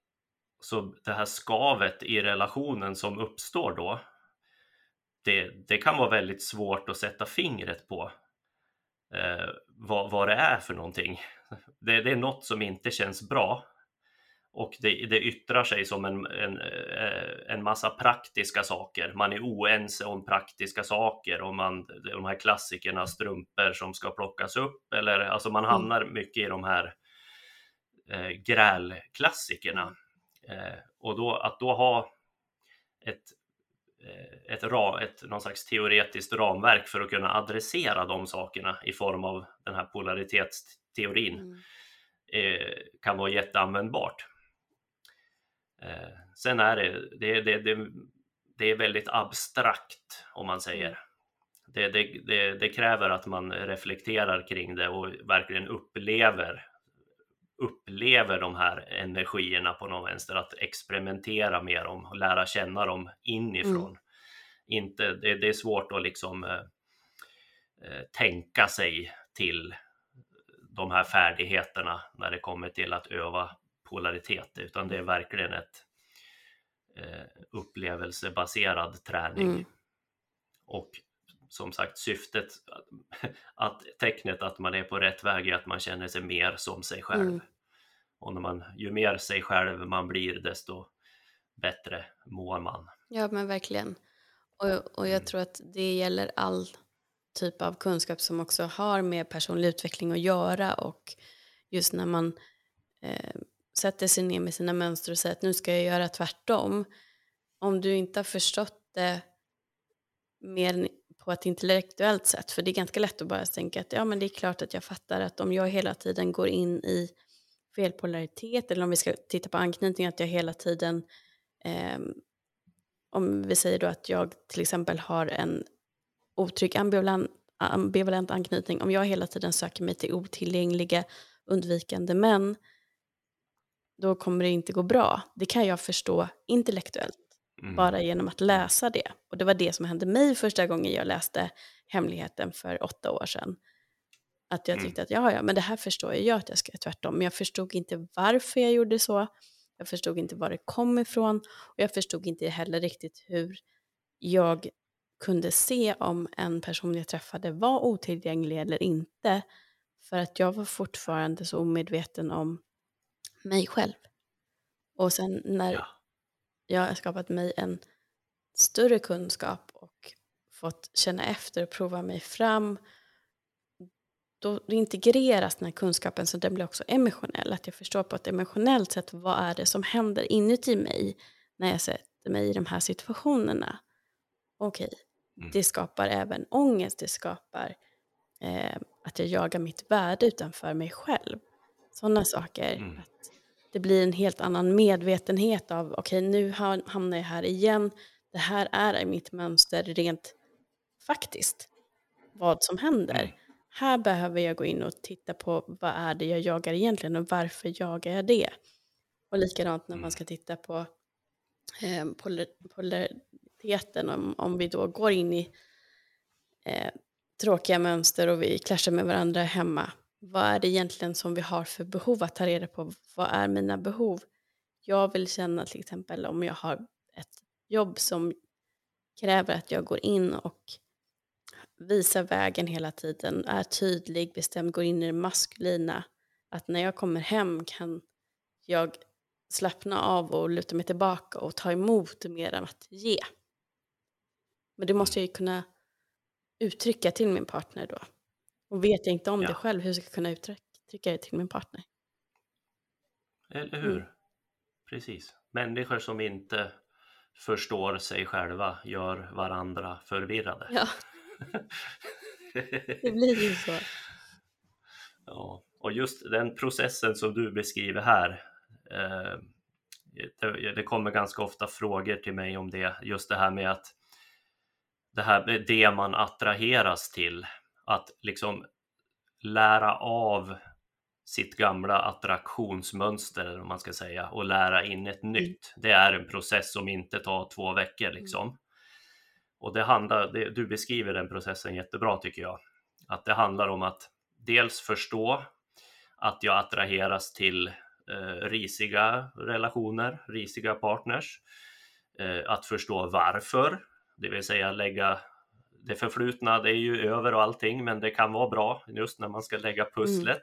Så det här skavet i relationen som uppstår då, det kan vara väldigt svårt att sätta fingret på vad det är för någonting. Det är något som inte känns bra. Och det yttrar sig som en massa praktiska saker. Man är oense om praktiska saker. Och de här klassikerna, strumpor som ska plockas upp. Eller, alltså man hamnar mycket i de här grälklassikerna. Och att då ha någon slags teoretiskt ramverk för att kunna adressera de sakerna i form av den här polaritetsteorin kan vara jätteanvändbart. Sen är det är väldigt abstrakt, om man säger. Det kräver att man reflekterar kring det och verkligen upplever de här energierna på något vänster, att experimentera med dem och lära känna dem inifrån. Det är svårt att liksom tänka sig till de här färdigheterna när det kommer till att öva polaritet, utan det är verkligen ett upplevelsebaserad träning. Och som sagt, syftet, tecknet att man är på rätt väg är att man känner sig mer som sig själv. Och ju mer sig själv man blir, desto bättre mår man. Ja, men verkligen. Och jag tror att det gäller all typ av kunskap som också har med personlig utveckling att göra. Och just när man sätter sig ner med sina mönster och säger att nu ska jag göra tvärtom. Om du inte har förstått det mer på ett intellektuellt sätt, för det är ganska lätt att bara tänka att ja, men det är klart att jag fattar att om jag hela tiden går in i fel polaritet, eller om vi ska titta på anknytning, att jag hela tiden om vi säger då att jag till exempel har en otrygg ambivalent anknytning, om jag hela tiden söker mig till otillgängliga, undvikande män, då kommer det inte gå bra. Det kan jag förstå intellektuellt bara genom att läsa det. Och det var det som hände mig första gången jag läste Hemligheten för 8 år sedan. Att jag tyckte att ja, men det här förstår jag att jag ska tvärtom. Men jag förstod inte varför jag gjorde så. Jag förstod inte var det kom ifrån. Och jag förstod inte heller riktigt hur jag kunde se om en person jag träffade var otillgänglig eller inte. För att jag var fortfarande så omedveten om mig själv. Och sen när jag har skapat mig en större kunskap och fått känna efter och prova mig fram, då integreras den här kunskapen så den blir också emotionell. Att jag förstår på ett emotionellt sätt vad är det som händer inuti mig när jag sätter mig i de här situationerna. Okej, det skapar även ångest, det skapar att jag jagar mitt värde utanför mig själv. Sådana saker. Att det blir en helt annan medvetenhet av okej, nu hamnar jag här igen. Det här är mitt mönster rent faktiskt. Vad som händer. Här behöver jag gå in och titta på vad är det jag jagar egentligen och varför jagar jag det. Och likadant när man ska titta på polariteten, om vi då går in i tråkiga mönster och vi clashar med varandra hemma. Vad är det egentligen som vi har för behov att ta reda på? Vad är mina behov? Jag vill känna till exempel om jag har ett jobb som kräver att jag går in och visar vägen hela tiden, är tydlig, bestämd, går in i det maskulina. Att när jag kommer hem kan jag slappna av och luta mig tillbaka och ta emot mer än att ge. Men det måste jag ju kunna uttrycka till min partner då. Och vet jag inte om det själv, hur ska jag kunna uttrycka det till min partner? Eller hur? Precis. Människor som inte förstår sig själva gör varandra förvirrade. Ja, det blir ju så. Ja, och just den processen som du beskriver här, det kommer ganska ofta frågor till mig om det. Just det här med att det man attraheras till, att liksom lära av sitt gamla attraktionsmönster, eller vad man ska säga, och lära in ett nytt. Det är en process som inte tar 2 veckor liksom. Och du beskriver den processen jättebra tycker jag. Att det handlar om att dels förstå att jag attraheras till risiga relationer, risiga partners. Att förstå varför, det vill säga lägga det förflutna, det är ju över och allting, men det kan vara bra just när man ska lägga pusslet.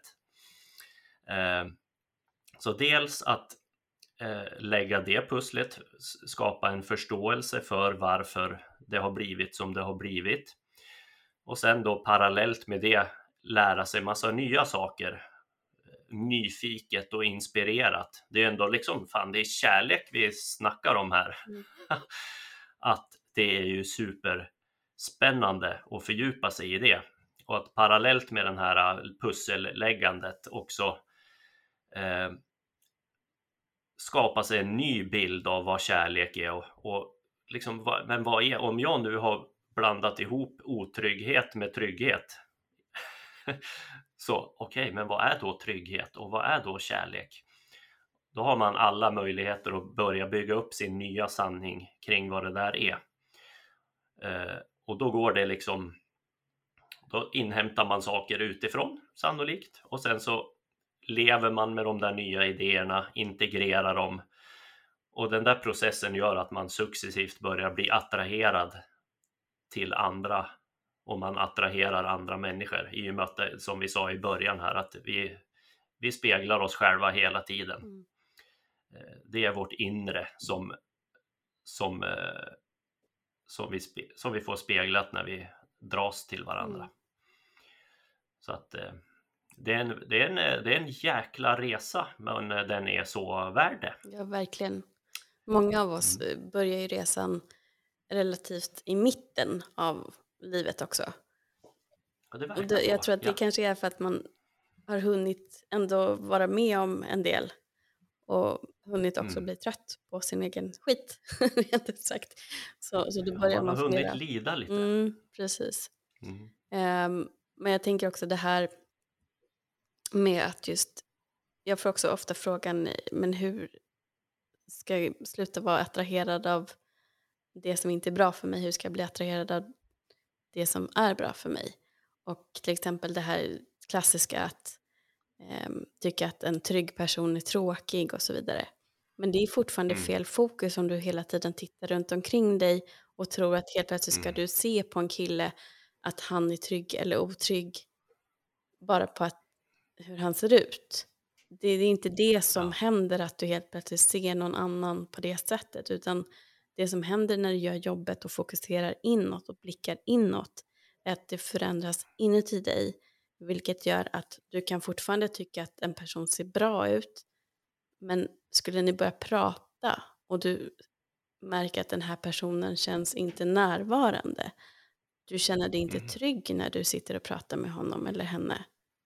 Så dels att lägga det pusslet, skapa en förståelse för varför det har blivit som det har blivit. Och sen då parallellt med det lära sig massa nya saker. Nyfiket och inspirerat. Det är ändå liksom, fan, det är kärlek vi snackar om här. Att det är ju superspännande att fördjupa sig i det. Och att parallellt med den här pusselläggandet också skapa sig en ny bild av vad kärlek är. Och liksom, men vad är, om jag nu har blandat ihop otrygghet med trygghet. Så okej, men vad är då trygghet och vad är då kärlek? Då har man alla möjligheter att börja bygga upp sin nya sanning kring vad det där är. Och då går det liksom, då inhämtar man saker utifrån sannolikt. Och sen så lever man med de där nya idéerna, integrerar dem. Och den där processen gör att man successivt börjar bli attraherad till andra. Och man attraherar andra människor i och med att, som vi sa i början här, att vi speglar oss själva hela tiden. Det är vårt inre som vi får speglat när vi dras till varandra. Så att det är en jäkla resa, men den är så värd det. Ja, verkligen. Många av oss börjar ju resan relativt i mitten av livet också. Ja, det Och jag tror att det kanske är för att man har hunnit ändå vara med om en del och hunnit också bli trött på sin egen skit, rent ut sagt. Så då börjar man har fundera. hunnit lida lite. Precis. Men jag tänker också det här med att just, jag får också ofta frågan, men hur ska jag sluta vara attraherad av det som inte är bra för mig? Hur ska jag bli attraherad av det som är bra för mig? Och till exempel det här klassiska att tycka att en trygg person är tråkig och så vidare. Men det är fortfarande fel fokus om du hela tiden tittar runt omkring dig och tror att helt plötsligt ska du se på en kille att han är trygg eller otrygg bara på hur han ser ut. Det är inte det som händer, att du helt plötsligt ser någon annan på det sättet, utan det som händer när du gör jobbet och fokuserar inåt och blickar inåt är att det förändras inuti dig, vilket gör att du kan fortfarande tycka att en person ser bra ut, men skulle ni börja prata och du märker att den här personen känns inte närvarande, du känner dig inte trygg när du sitter och pratar med honom eller henne,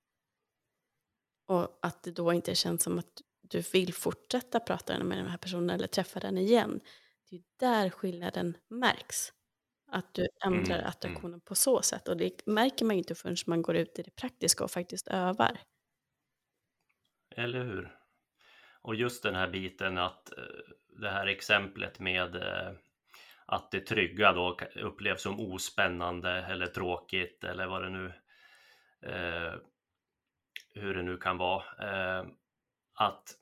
och att det då inte känns som att du vill fortsätta prata med den här personen eller träffa den igen. Det är där skillnaden märks. Att du ändrar attraktionen på så sätt. Och det märker man inte förrän man går ut i det praktiska och faktiskt övar. Eller hur? Och just den här biten att det här exemplet med att det trygga då upplevs som ospännande eller tråkigt eller vad det nu hur det nu kan vara, att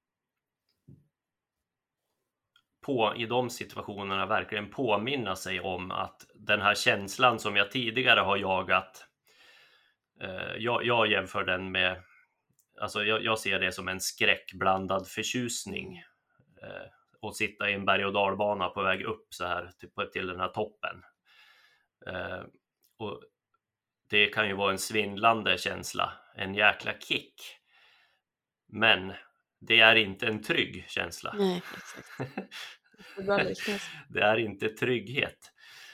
i de situationerna verkligen påminna sig om att den här känslan som jag tidigare har jagat, jag jämför den med, alltså jag ser det som en skräckblandad förtjusning, och sitta i en berg- och dalbana på väg upp så här till den här toppen, och det kan ju vara en svindlande känsla, en jäkla kick. Men det är inte en trygg känsla. Nej, exakt. Det är inte trygghet.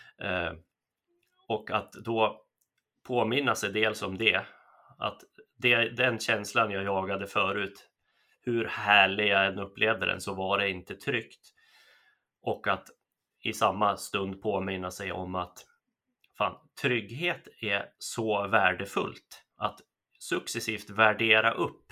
Och att då påminna sig dels om det. Att den känslan jag jagade förut, hur härlig jag än upplevde den, så var det inte tryggt. Och att i samma stund påminna sig om att trygghet är så värdefullt, att successivt värdera upp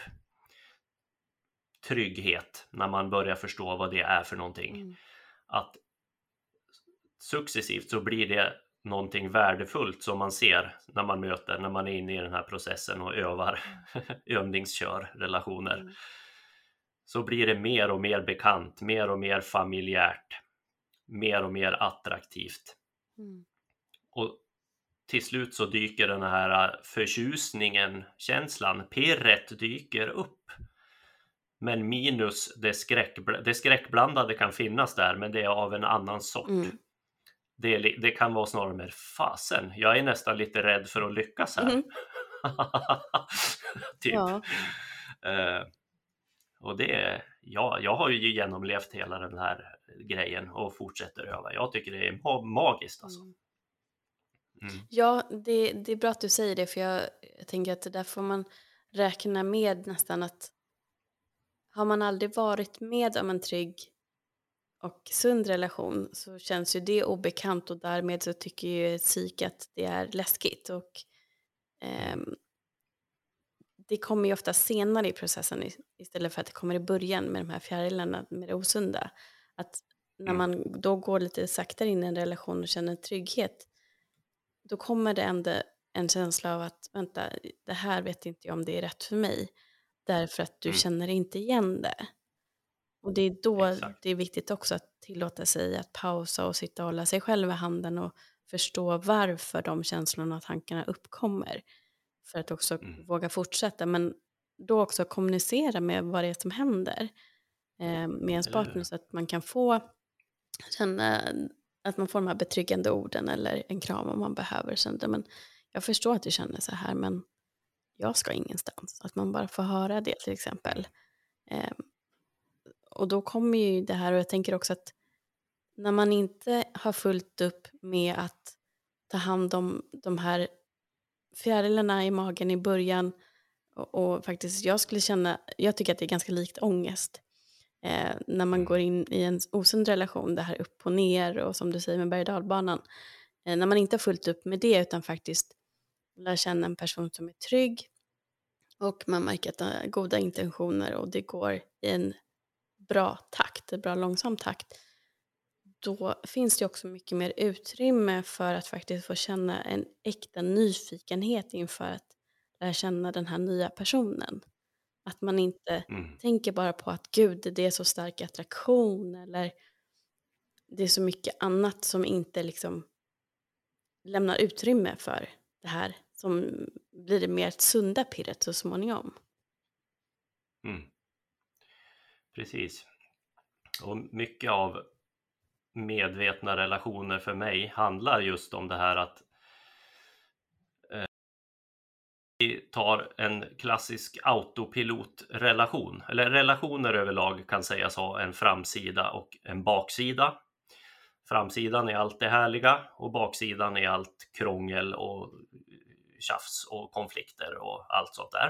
trygghet när man börjar förstå vad det är för någonting. Att successivt så blir det någonting värdefullt som man ser när man är inne i den här processen och övar övningskör relationer. så blir det mer och mer bekant, mer och mer familjärt, mer och mer attraktivt. Och till slut så dyker den här förtjusningen, känslan, pirret dyker upp. Men minus det skräckblandade kan finnas där, men det är av en annan sort. Det kan vara snarare med fasen. Jag är nästan lite rädd för att lyckas här. Typ. Ja. Och det, ja, jag har ju genomlevt hela den här grejen och fortsätter öva. Jag tycker det är magiskt alltså. Ja, det är bra att du säger det, för jag tänker att där får man räkna med nästan att har man aldrig varit med om en trygg och sund relation så känns ju det obekant, och därmed så tycker ju psyk att det är läskigt, och det kommer ju ofta senare i processen istället för att det kommer i början med de här fjärilarna, med det osunda. Att när man då går lite saktare in i en relation och känner trygghet, då kommer det ändå en känsla av att vänta, det här vet inte jag om det är rätt för mig, därför att du känner inte igen det. Och det är då det är viktigt också att tillåta sig att pausa och sitta och hålla sig själv i handen och förstå varför de känslorna och tankarna uppkommer, för att också våga fortsätta, men då också kommunicera med vad det är som händer med ens partner, så att man kan få känna att man får de här betryggande orden eller en kram om man behöver. Så, men jag förstår att du känner så här, men jag ska ingenstans. Att man bara får höra det till exempel. Och då kommer ju det här, och jag tänker också att när man inte har fullt upp med att ta hand om de här fjärilarna i magen i början, och faktiskt jag tycker att det är ganska likt ångest. När man går in i en osund relation, det här upp och ner, och som du säger med berg- och dalbanan, när man inte har fullt upp med det utan faktiskt lär känna en person som är trygg, och man märker att det har goda intentioner och det går i en bra takt, en bra långsam takt, då finns det också mycket mer utrymme för att faktiskt få känna en äkta nyfikenhet inför att lära känna den här nya personen. Att man inte tänker bara på att gud, det är så stark attraktion, eller det är så mycket annat som inte liksom lämnar utrymme för det här, som blir det mer ett sunda pirret så småningom. Precis. Och mycket av medvetna relationer för mig handlar just om det här att vi tar en klassisk autopilotrelation, eller relationer överlag kan sägas ha en framsida och en baksida. Framsidan är allt det härliga och baksidan är allt krångel och tjafs och konflikter och allt sånt där.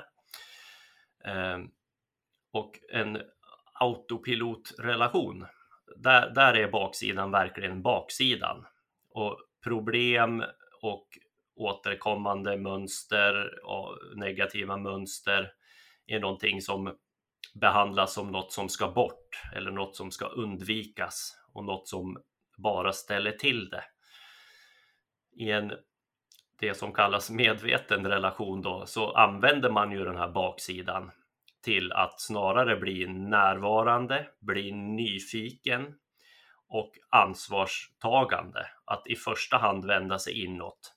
Och en autopilotrelation, där är baksidan verkligen baksidan. Och problem och återkommande mönster och negativa mönster är någonting som behandlas som något som ska bort eller något som ska undvikas och något som bara ställer till det. I det som kallas medveten relation då, så använder man ju den här baksidan till att snarare bli närvarande, bli nyfiken och ansvarstagande. Att i första hand vända sig inåt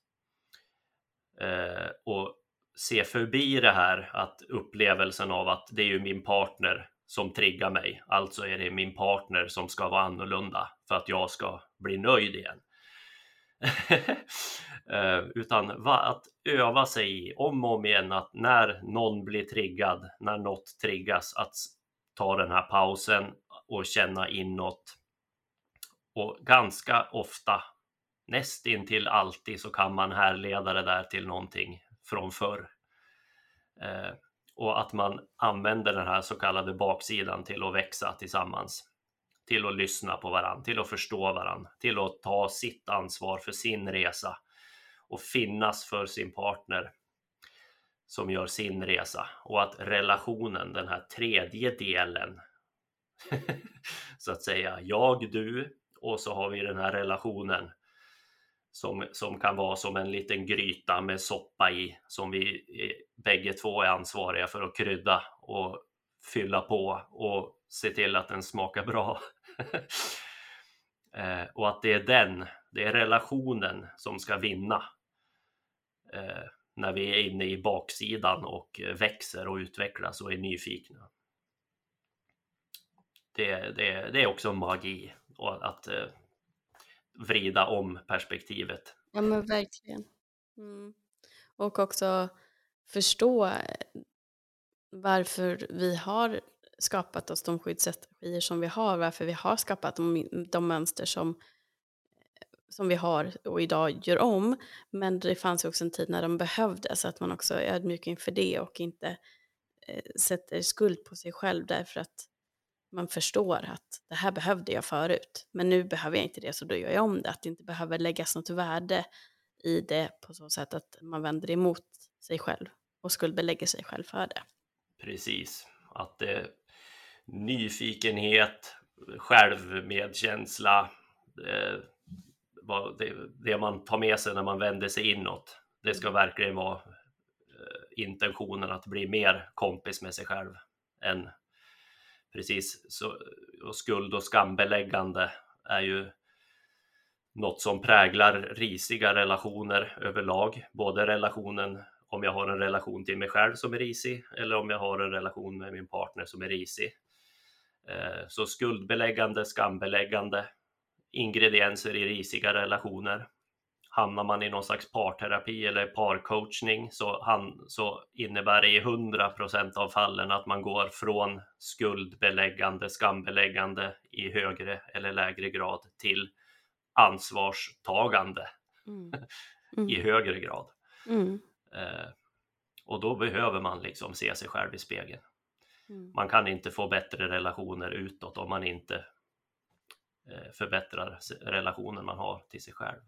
och se förbi det här, att upplevelsen av att det är ju min partner som triggar mig, alltså är det min partner som ska vara annorlunda för att jag ska bli nöjd igen. Utan att öva sig i om och om igen att när någon blir triggad, när något triggas, att ta den här pausen och känna inåt. Och ganska ofta, nästintill alltid, så kan man härleda det där till någonting från förr. Och att man använder den här så kallade baksidan till att växa tillsammans. Till att lyssna på varandra, till att förstå varandra, till att ta sitt ansvar för sin resa och finnas för sin partner som gör sin resa. Och att relationen, den här tredje delen, så att säga, jag, du, och så har vi den här relationen som kan vara som en liten gryta med soppa i, som vi bägge två är ansvariga för att krydda och fylla på och se till att den smakar bra. Och att det är relationen som ska vinna när vi är inne i baksidan och växer och utvecklas och är nyfikna. Det är också magi, och att vrida om perspektivet. Ja, men verkligen. Och också förstå varför vi har skapat oss de skyddsstrategier som vi har, varför vi har skapat de mönster som vi har och idag gör om. Men det fanns också en tid när de behövdes, så att man också är ödmjuk inför det och inte sätter skuld på sig själv därför att man förstår att det här behövde jag förut, men nu behöver jag inte det, så då gör jag om det. Att det inte behöver läggas något värde i det på så sätt att man vänder emot sig själv och skuldbelägger sig själv för det. Precis, att nyfikenhet, självmedkänsla, det man tar med sig när man vänder sig inåt, det ska verkligen vara intentionen att bli mer kompis med sig själv än precis så. Och skuld och skambeläggande är ju något som präglar risiga relationer överlag, både relationen om jag har en relation till mig själv som är risig eller om jag har en relation med min partner som är risig. Så skuldbeläggande, skambeläggande, ingredienser i risiga relationer. Hamnar man i någon slags parterapi eller parcoachning så innebär det i 100% av fallen att man går från skuldbeläggande, skambeläggande i högre eller lägre grad till ansvarstagande i högre grad. Och då behöver man liksom se sig själv i spegeln. Man kan inte få bättre relationer utåt om man inte förbättrar relationen man har till sig själv.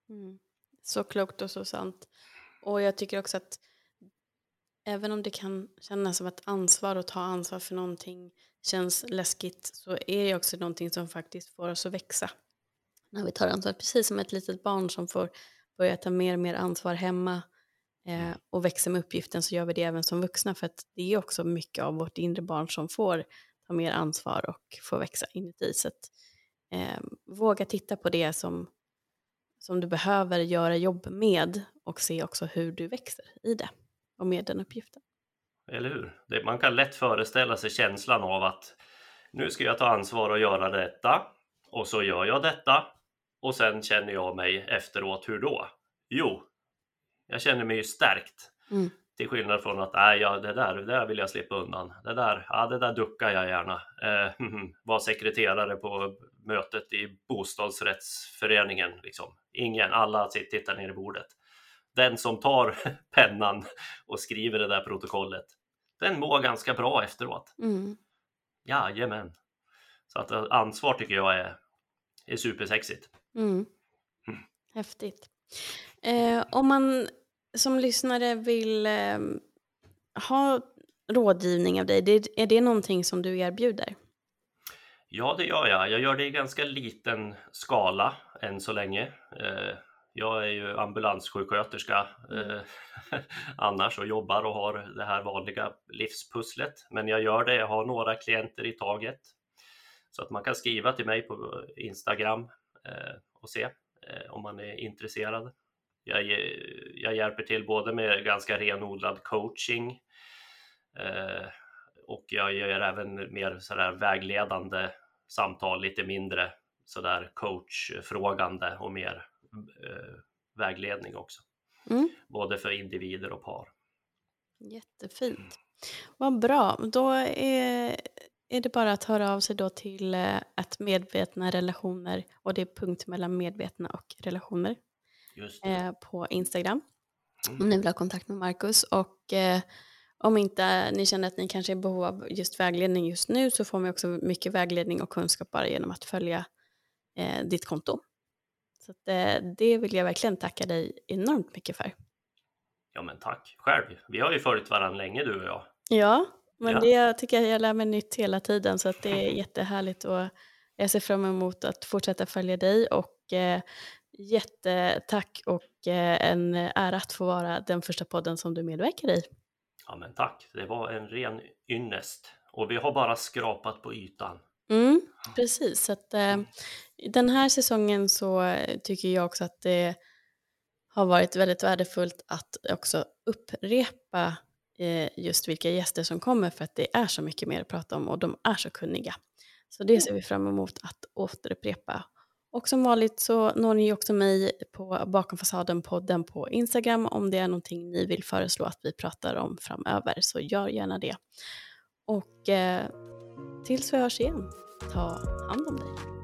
Så klokt och så sant. Och jag tycker också att även om det kan kännas som att ansvar och ta ansvar för någonting känns läskigt, så är det också någonting som faktiskt får oss att växa. När vi tar ansvar, precis som ett litet barn som får börja ta mer och mer ansvar hemma och växa med uppgiften, så gör vi det även som vuxna, för att det är också mycket av vårt inre barn som får ta mer ansvar och får växa inuti. Så att, våga titta på det som du behöver göra jobb med och se också hur du växer i det och med den uppgiften. Eller hur? Man kan lätt föreställa sig känslan av att nu ska jag ta ansvar och göra detta, och så gör jag detta, och sen känner jag mig efteråt, hur då? Jo, jag känner mig ju stärkt. Till skillnad från att det där vill jag slippa undan. Det där duckar jag gärna. Var sekreterare på mötet i bostadsrättsföreningen. Liksom. Alla tittar ner i bordet. Den som tar pennan och skriver det där protokollet, den mår ganska bra efteråt. Jajamän. Så att ansvar tycker jag är supersexigt. Häftigt. Om man som lyssnare vill ha rådgivning av dig, är det någonting som du erbjuder? Ja, det gör jag. Jag gör det i ganska liten skala än så länge. Jag är ju ambulanssjuksköterska annars och jobbar och har det här vanliga livspusslet. Men jag har några klienter i taget. Så att man kan skriva till mig på Instagram och se om man är intresserad. Jag hjälper till både med ganska renodlad coaching och jag gör även mer sådär vägledande samtal, lite mindre sådär coachfrågande och mer vägledning också. Både för individer och par. Jättefint. Vad bra. Då är det bara att höra av sig då till att medvetna relationer, och det är punkt mellan medvetna och relationer. Just det. På Instagram. Om ni vill ha kontakt med Marcus, och om inte ni känner att ni kanske är i behov av just vägledning just nu, så får man också mycket vägledning och kunskap bara genom att följa ditt konto. Så att, det vill jag verkligen tacka dig enormt mycket för. Ja, men tack själv. Vi har ju följt varandra länge, du och jag. Ja, men det tycker jag lär mig nytt hela tiden, så att det är jättehärligt, och jag ser fram emot att fortsätta följa dig, och jättetack, och en ära att få vara den första podden som du medverkar i. Ja, men tack. Det var en ren ynnest och vi har bara skrapat på ytan. Precis, så att, den här säsongen så tycker jag också att det har varit väldigt värdefullt att också upprepa just vilka gäster som kommer, för att det är så mycket mer att prata om och de är så kunniga. Så det ser vi fram emot att återupprepa. Och som vanligt så når ni också mig på Bakom fasaden-podden på Instagram om det är någonting ni vill föreslå att vi pratar om framöver, så gör gärna det. Och tills vi hörs igen, ta hand om dig.